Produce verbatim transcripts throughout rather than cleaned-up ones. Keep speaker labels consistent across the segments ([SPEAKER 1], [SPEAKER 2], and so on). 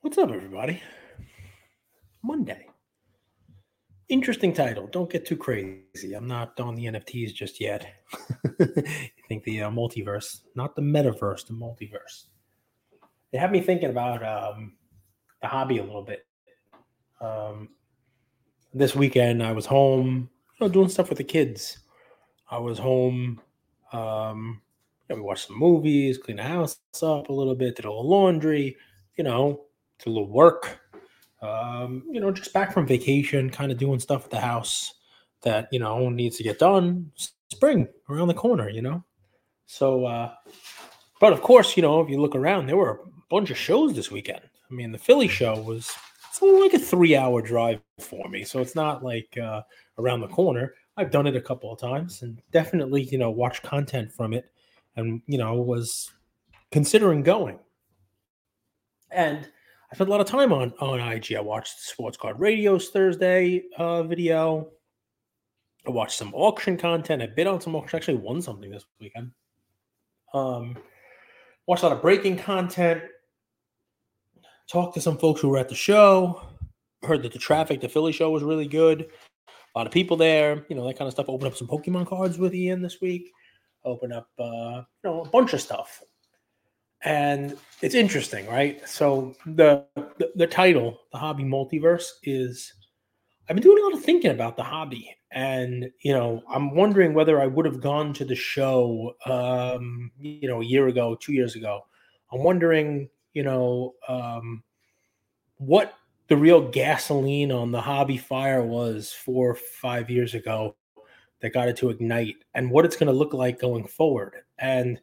[SPEAKER 1] What's up, everybody? Monday. Interesting title. Don't get too crazy. I'm not on the N F Ts just yet. I think the uh, multiverse, not the metaverse, the multiverse. They have me thinking about um, the hobby a little bit. Um, this weekend, I was home, you know, doing stuff with the kids. I was home. Um, you know, we watched some movies, cleaned the house up a little bit, did a little laundry. You know, did a little work. Um, you know, just back from vacation, kind of doing stuff at the house that, you know, needs to get done. Spring around the corner, you know? So, uh, but of course, you know, if you look around, there were a bunch of shows this weekend. I mean, the Philly show was, it's only like a three hour drive for me. So it's not like uh, around the corner. I've done it a couple of times and definitely, you know, watched content from it and, you know, was considering going. And I spent a lot of time on on I G. I watched the Sports Card Radio's Thursday uh, video. I watched some auction content. I bid on some auction. Actually, won something this weekend. Um, watched a lot of breaking content. Talked to some folks who were at the show. Heard that the traffic, the Philly show was really good. A lot of people there. You know, that kind of stuff. Opened up some Pokemon cards with Ian this week. Open up, uh, you know, a bunch of stuff. And it's interesting, right? So the, the the title, the hobby multiverse, is I've been doing a lot of thinking about the hobby, and you know, I'm wondering whether I would have gone to the show, um, you know, a year ago, two years ago. I'm wondering, you know, um, what the real gasoline on the hobby fire was four, five years ago that got it to ignite, and what it's going to look like going forward, and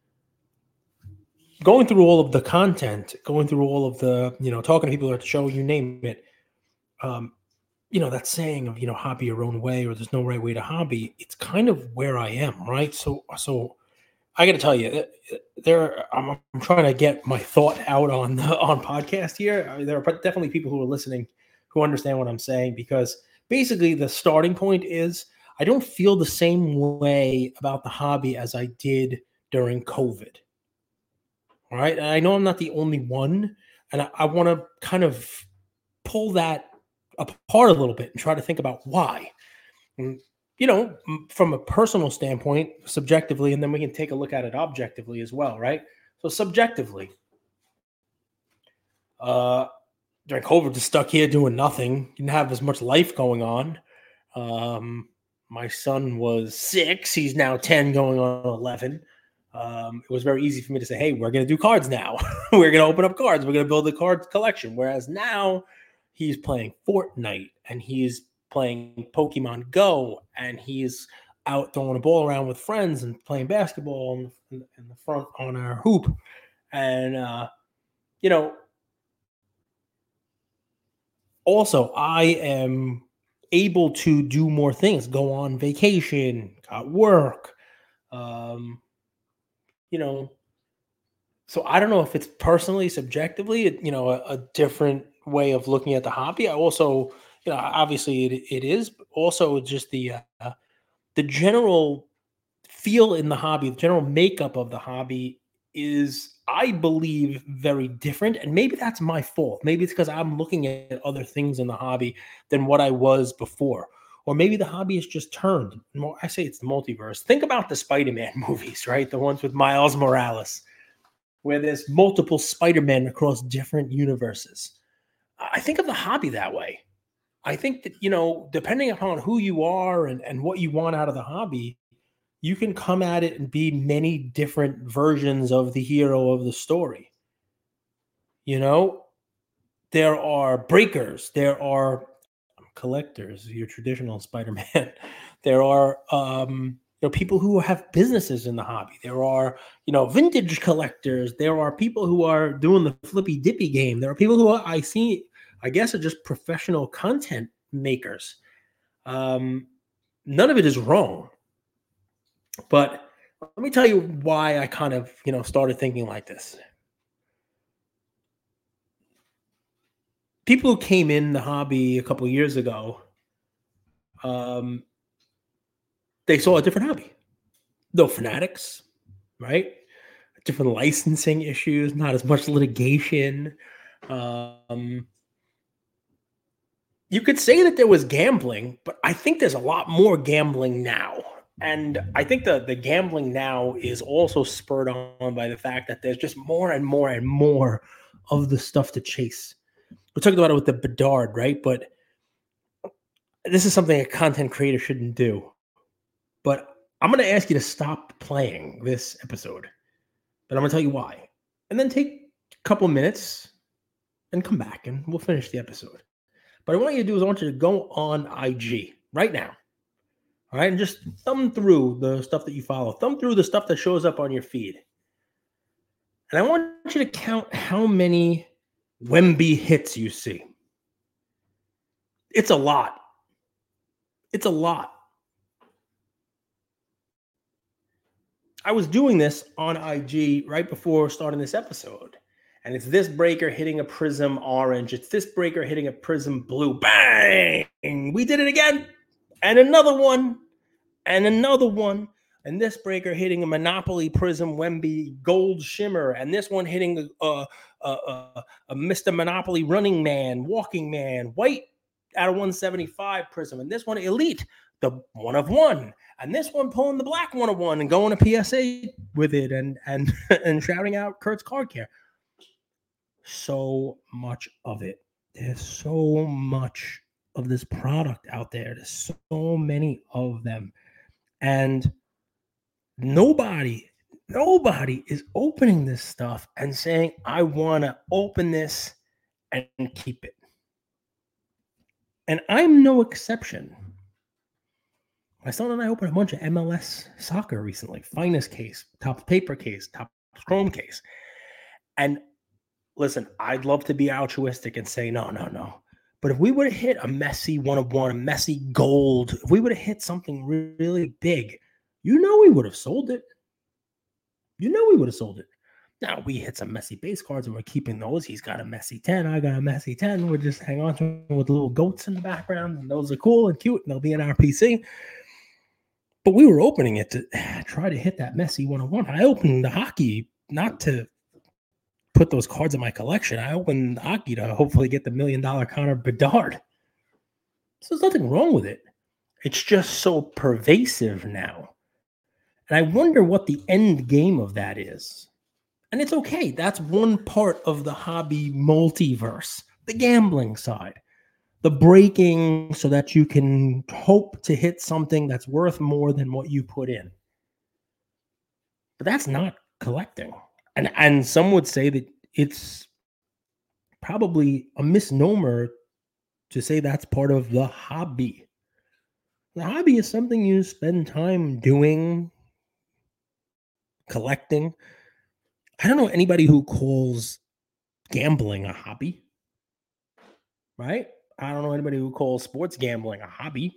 [SPEAKER 1] going through all of the content, going through all of the, you know, talking to people at the show, you name it, um, you know, that saying of, you know, hobby your own way or there's no right way to hobby, it's kind of where I am, right? So, so I got to tell you, there, I'm, I'm trying to get my thought out on the, on podcast here. I mean, there are definitely people who are listening who understand what I'm saying because basically the starting point is I don't feel the same way about the hobby as I did during COVID. All right. And I know I'm not the only one. And I, I want to kind of pull that apart a little bit and try to think about why. And, you know, from a personal standpoint, subjectively, and then we can take a look at it objectively as well, right? So, subjectively, uh, during COVID, just stuck here doing nothing, didn't have as much life going on. Um, my son was six, he's now ten, going on eleven. Um, it was very easy for me to say, hey, we're going to do cards now. We're going to open up cards. We're going to build a card collection. Whereas now he's playing Fortnite and he's playing Pokemon Go and he's out throwing a ball around with friends and playing basketball in, in, in the front on our hoop. And, uh, you know, also I am able to do more things, go on vacation, got work, um, you know, so I don't know if it's personally, subjectively, you know, a, a different way of looking at the hobby. I also, you know, obviously it, it is, but also just the uh, the general feel in the hobby, the general makeup of the hobby is, I believe, very different. And maybe that's my fault. Maybe it's because I'm looking at other things in the hobby than what I was before. Or maybe the hobby has just turned. I say it's the multiverse. Think about the Spider-Man movies, right? The ones with Miles Morales where there's multiple Spider-Men across different universes. I think of the hobby that way. I think that, you know, depending upon who you are and, and what you want out of the hobby, you can come at it and be many different versions of the hero of the story. You know, there are breakers, there are collectors, your traditional Spider-Man. There are um, you know, people who have businesses in the hobby. There are, you know, vintage collectors. There are people who are doing the flippy dippy game. There are people who are, I see, I guess, are just professional content makers. Um, none of it is wrong. But let me tell you why I kind of, you know, started thinking like this. People who came in the hobby a couple of years ago, um, they saw a different hobby. No fanatics, right? Different licensing issues, not as much litigation. Um, you could say that there was gambling, but I think there's a lot more gambling now. And I think the the gambling now is also spurred on by the fact that there's just more and more and more of the stuff to chase. We're talking about it with the Bedard, right? But this is something a content creator shouldn't do. But I'm going to ask you to stop playing this episode. But I'm going to tell you why. And then take a couple minutes and come back and we'll finish the episode. But what I want you to do is I want you to go on I G right now. All right. And just thumb through the stuff that you follow. Thumb through the stuff that shows up on your feed. And I want you to count how many Wemby hits you see. It's a lot. It's a lot. I was doing this on I G right before starting this episode. And it's this breaker hitting a prism orange. It's this breaker hitting a prism blue. Bang! We did it again. And another one. And another one. And this breaker hitting a Monopoly Prism Wemby Gold Shimmer. And this one hitting a, a, a, a Mister Monopoly Running Man, Walking Man, White out of one seventy-five Prism. And this one Elite, the one of one. And this one pulling the black one of one and going to P S A with it and, and, and shouting out Kurt's Card Care. So much of it. There's so much of this product out there. There's so many of them. And nobody, nobody is opening this stuff and saying, I want to open this and keep it. And I'm no exception. My son and I opened a bunch of M L S soccer recently. Finest case, top paper case, top chrome case. And listen, I'd love to be altruistic and say, no, no, no. But if we would have hit a Messi one of one, a Messi gold, if we would have hit something really big, you know we would have sold it. You know we would have sold it. Now, we hit some Messi base cards and we're keeping those. He's got a Messi ten. I got a Messi ten. We're just hang on to them with little goats in the background. And those are cool and cute. And they'll be in our P C. But we were opening it to try to hit that Messi one of one. I opened the hockey not to put those cards in my collection. I opened hockey to hopefully get the million dollar Connor Bedard. So there's nothing wrong with it. It's just so pervasive now. And I wonder what the end game of that is. And it's okay. That's one part of the hobby multiverse, the gambling side, the breaking so that you can hope to hit something that's worth more than what you put in. But that's not collecting. And and some would say that it's probably a misnomer to say that's part of the hobby. The hobby is something you spend time doing, collecting. I don't know anybody who calls gambling a hobby, right? I don't know anybody who calls sports gambling a hobby.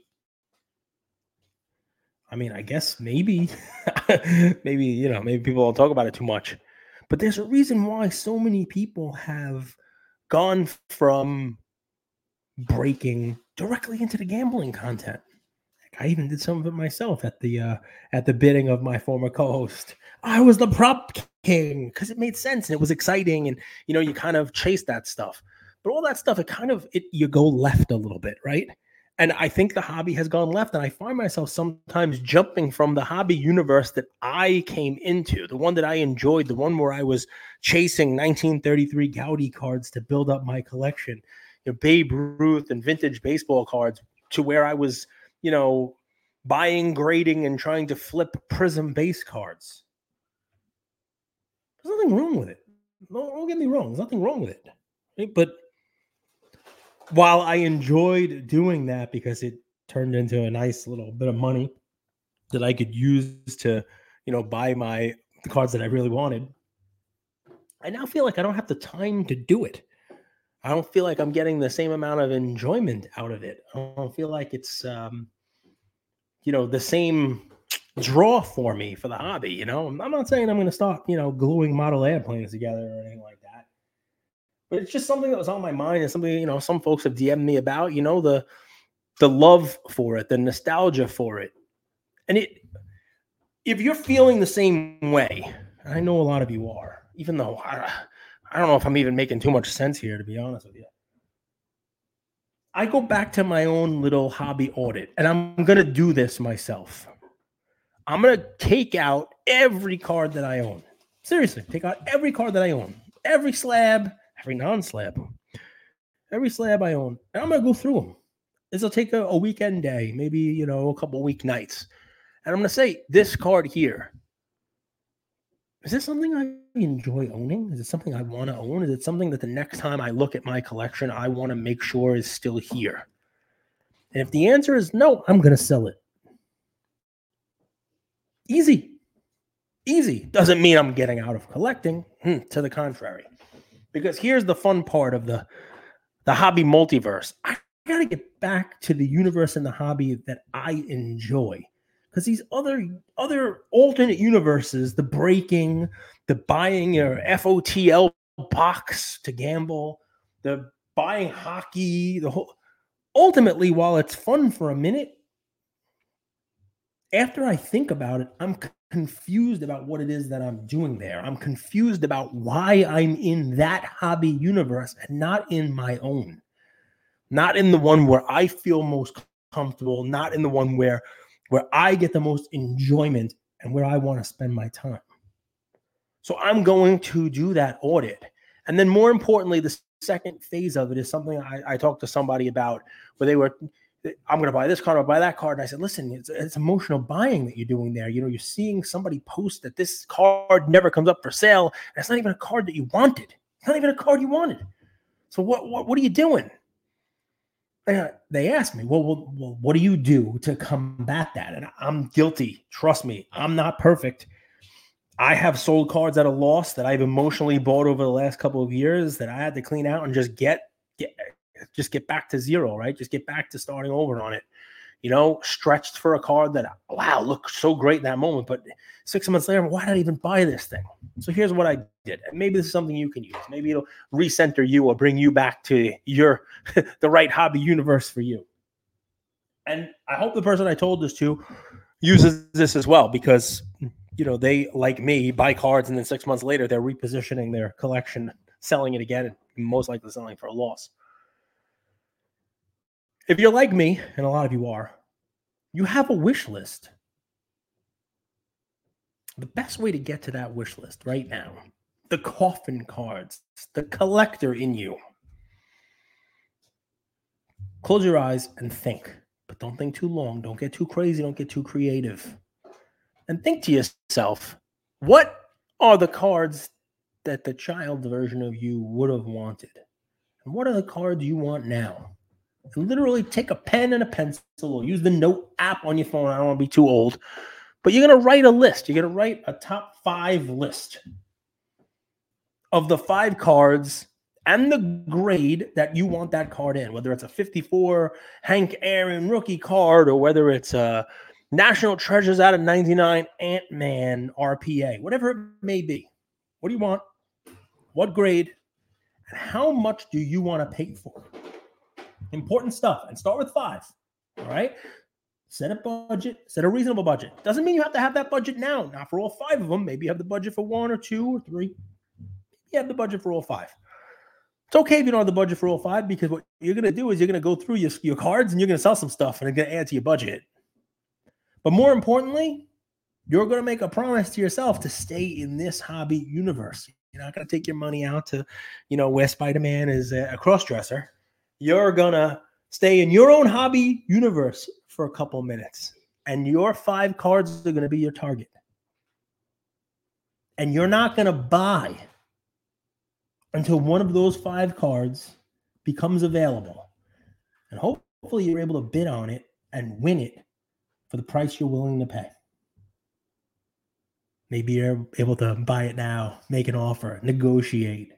[SPEAKER 1] I mean, I guess maybe, maybe, you know, maybe people don't talk about it too much. But there's a reason why so many people have gone from breaking directly into the gambling content. I even did some of it myself at the uh, at the bidding of my former co-host. I was the prop king because it made sense and it was exciting, and you know you kind of chase that stuff. But all that stuff, it kind of it you go left a little bit, right? And I think the hobby has gone left, and I find myself sometimes jumping from the hobby universe that I came into, the one that I enjoyed, the one where I was chasing nineteen thirty-three Gaudi cards to build up my collection, you know, Babe Ruth and vintage baseball cards, to where I was, you know, buying, grading, and trying to flip Prism base cards. There's nothing wrong with it. Don't, don't get me wrong. There's nothing wrong with it. Right? But while I enjoyed doing that because it turned into a nice little bit of money that I could use to, you know, buy my the cards that I really wanted, I now feel like I don't have the time to do it. I don't feel like I'm getting the same amount of enjoyment out of it. I don't feel like it's, um, you know, the same draw for me for the hobby. You know, I'm not saying I'm going to stop, you know, gluing model airplanes together or anything like that. But it's just something that was on my mind, and something, you know, some folks have D M'd me about, you know, the the love for it, the nostalgia for it. And it, if you're feeling the same way, I know a lot of you are, even though I, I don't know if I'm even making too much sense here, to be honest with you. I go back to my own little hobby audit, and I'm going to do this myself. I'm going to take out every card that I own. Seriously, take out every card that I own. Every slab, every non-slab. Every slab I own. And I'm going to go through them. This will take a, a weekend day, maybe, you know, a couple week nights. And I'm going to say, this card here, is this something I enjoy owning? Is it something I want to own? Is it something that the next time I look at my collection, I want to make sure is still here? And if the answer is no, I'm going to sell it. Easy. Easy. Doesn't mean I'm getting out of collecting. Hmm, to the contrary. Because here's the fun part of the, the hobby multiverse. I got to get back to the universe and the hobby that I enjoy. Because these other other alternate universes, the breaking, the buying your F O T L box to gamble, the buying hockey, the whole, ultimately, while it's fun for a minute, after I think about it, I'm confused about what it is that I'm doing there. I'm confused about why I'm in that hobby universe and not in my own. Not in the one where I feel most comfortable, not in the one where where I get the most enjoyment and where I want to spend my time. So I'm going to do that audit. And then more importantly, the second phase of it is something I, I talked to somebody about where they were, I'm going to buy this card, I'll buy that card. And I said, listen, it's, it's emotional buying that you're doing there. You know, you're seeing somebody post that this card never comes up for sale. And it's not even a card that you wanted. It's not even a card you wanted. So what, what, what are you doing? They asked me, well, well, well, what do you do to combat that? And I'm guilty. Trust me, I'm not perfect. I have sold cards at a loss that I've emotionally bought over the last couple of years that I had to clean out and just get, get just get back to zero, right? Just get back to starting over on it. You know, stretched for a card that, wow, looked so great in that moment. But six months later, why did I even buy this thing? So here's what I did. And maybe this is something you can use. Maybe it'll recenter you or bring you back to your the right hobby universe for you. And I hope the person I told this to uses this as well because, you know, they, like me, buy cards and then six months later, they're repositioning their collection, selling it again, and most likely selling for a loss. If you're like me, and a lot of you are, you have a wish list. The best way to get to that wish list right now, the coffin cards, the collector in you. Close your eyes and think, but don't think too long. Don't get too crazy. Don't get too creative. And think to yourself, what are the cards that the child version of you would have wanted? And what are the cards you want now? And literally take a pen and a pencil or use the note app on your phone. I don't want to be too old. But you're going to write a list. You're going to write a top five list of the five cards and the grade that you want that card in, whether it's a fifty-four Hank Aaron rookie card or whether it's a National Treasures out of ninety-nine Ant-Man R P A, whatever it may be. What do you want? What grade? And how much do you want to pay for? Important stuff. And start with five. All right? Set a budget. Set a reasonable budget. Doesn't mean you have to have that budget now. Not for all five of them. Maybe you have the budget for one or two or three. You have the budget for all five. It's okay if you don't have the budget for all five because what you're going to do is you're going to go through your, your cards and you're going to sell some stuff and it's going to add to your budget. But more importantly, you're going to make a promise to yourself to stay in this hobby universe. You're not going to take your money out to, you know, where Spider-Man is a cross-dresser. You're going to stay in your own hobby universe for a couple minutes. And your five cards are going to be your target. And you're not going to buy until one of those five cards becomes available. And hopefully you're able to bid on it and win it for the price you're willing to pay. Maybe you're able to buy it now, make an offer, negotiate.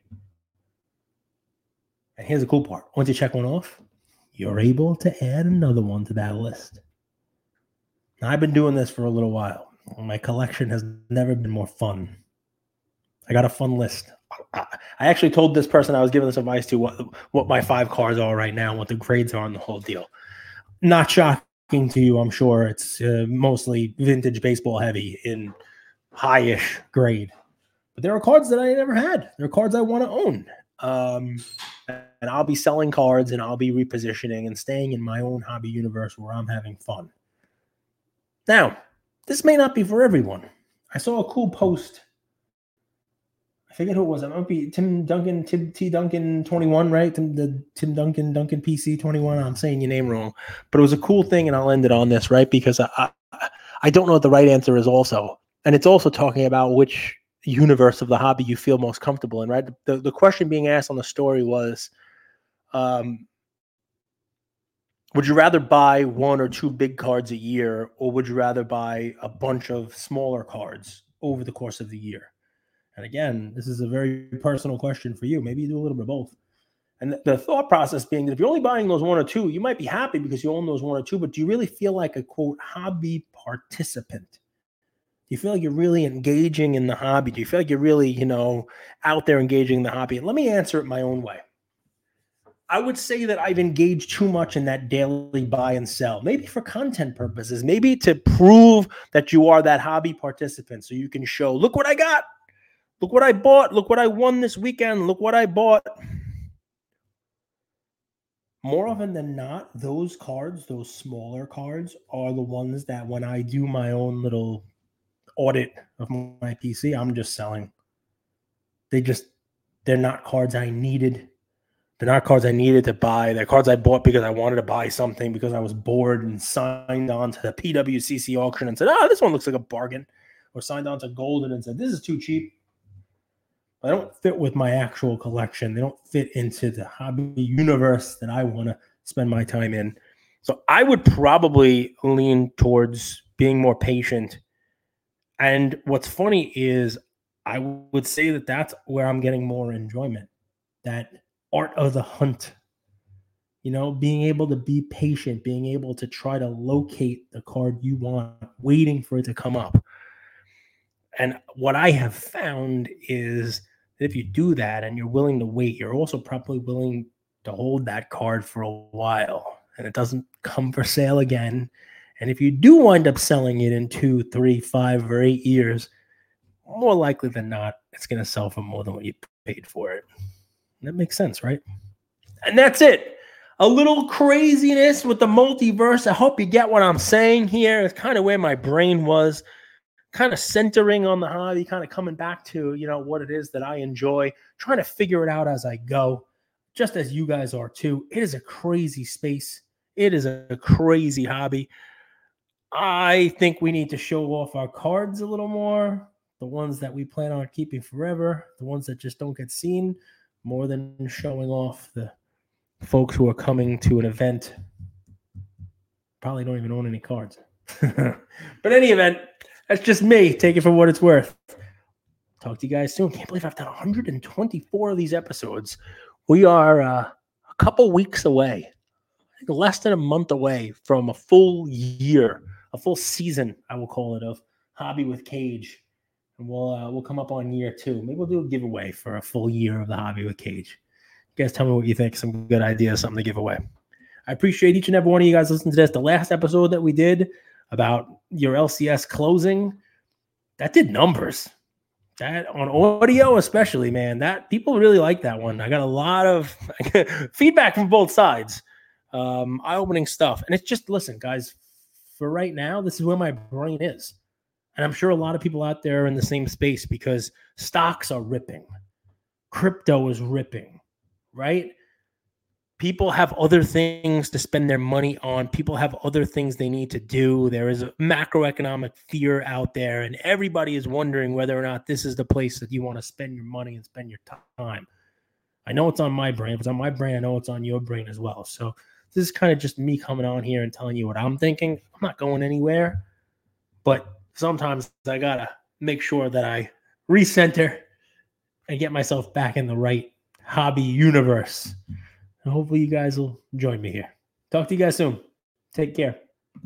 [SPEAKER 1] And here's the cool part. Once you check one off, you're able to add another one to that list. Now, I've been doing this for a little while. My collection has never been more fun. I got a fun list. I actually told this person I was giving this advice to what, what my five cards are right now, what the grades are on the whole deal. Not shocking to you, I'm sure. It's uh, mostly vintage baseball heavy in high-ish grade. But there are cards that I never had. There are cards I want to own. Um, and I'll be selling cards and I'll be repositioning and staying in my own hobby universe where I'm having fun. Now, this may not be for everyone. I saw a cool post. I forget who it was. It might be Tim Duncan, Tim T Duncan twenty-one, right? Tim, the Tim Duncan, Duncan P C twenty-one. I'm saying your name wrong, but it was a cool thing, and I'll end it on this, right? Because I, I, I don't know what the right answer is also. And it's also talking about which universe of the hobby you feel most comfortable in, right? The, the question being asked on the story was, um, would you rather buy one or two big cards a year, or would you rather buy a bunch of smaller cards over the course of the year? And again, this is a very personal question for you. Maybe you do a little bit of both. And the thought process being that if you're only buying those one or two, you might be happy because you own those one or two, but do you really feel like a, quote, hobby participant? Do you feel like you're really engaging in the hobby? Do you feel like you're really, you know, out there engaging in the hobby? And let me answer it my own way. I would say that I've engaged too much in that daily buy and sell, maybe for content purposes, maybe to prove that you are that hobby participant so you can show, look what I got. Look what I bought. Look what I won this weekend. Look what I bought. More often than not, those cards, those smaller cards, are the ones that when I do my own little audit of my P C, I'm just selling. They just, they're not cards I needed. They're not cards I needed to buy. They're cards I bought because I wanted to buy something because I was bored and signed on to the P W C C auction and said, oh, this one looks like a bargain. Or signed on to Golden and said, this is too cheap. They don't fit with my actual collection. They don't fit into the hobby universe that I want to spend my time in. So I would probably lean towards being more patient. And what's funny is I would say that that's where I'm getting more enjoyment. That art of the hunt. You know, being able to be patient, being able to try to locate the card you want, waiting for it to come up. And what I have found is that if you do that and you're willing to wait, you're also probably willing to hold that card for a while and it doesn't come for sale again. And if you do wind up selling it in two, three, five, or eight years, more likely than not, it's going to sell for more than what you paid for it. That makes sense, right? And that's it. A little craziness with the multiverse. I hope you get what I'm saying here. It's kind of where my brain was. Kind of centering on the hobby, kind of coming back to, you know, what it is that I enjoy, trying to figure it out as I go, just as you guys are too. It is a crazy space. It is a crazy hobby. I think we need to show off our cards a little more, the ones that we plan on keeping forever, the ones that just don't get seen, more than showing off the folks who are coming to an event. Probably don't even own any cards. But any event, that's just me. Take it for what it's worth. Talk to you guys soon. Can't believe I've done one hundred twenty-four of these episodes. We are uh, a couple weeks away, I think less than a month away from a full year, a full season, I will call it, of Hobby with Cage. And we'll uh, we'll come up on year two. Maybe we'll do a giveaway for a full year of the Hobby with Cage. You guys tell me what you think. Some good ideas, something to give away. I appreciate each and every one of you guys listening to this. The last episode that we did about your L C S closing, that did numbers. That on audio especially, man, that people really like that one. I got a lot of feedback from both sides. Um, eye-opening stuff. And it's just, listen, guys, for right now, this is where my brain is. And I'm sure a lot of people out there are in the same space because stocks are ripping. Crypto is ripping, right? People have other things to spend their money on. People have other things they need to do. There is a macroeconomic fear out there, and everybody is wondering whether or not this is the place that you want to spend your money and spend your time. I know it's on my brain. If it's on my brain, I know it's on your brain as well. So this is kind of just me coming on here and telling you what I'm thinking. I'm not going anywhere, but sometimes I got to make sure that I recenter and get myself back in the right hobby universe. And hopefully you guys will join me here. Talk to you guys soon. Take care.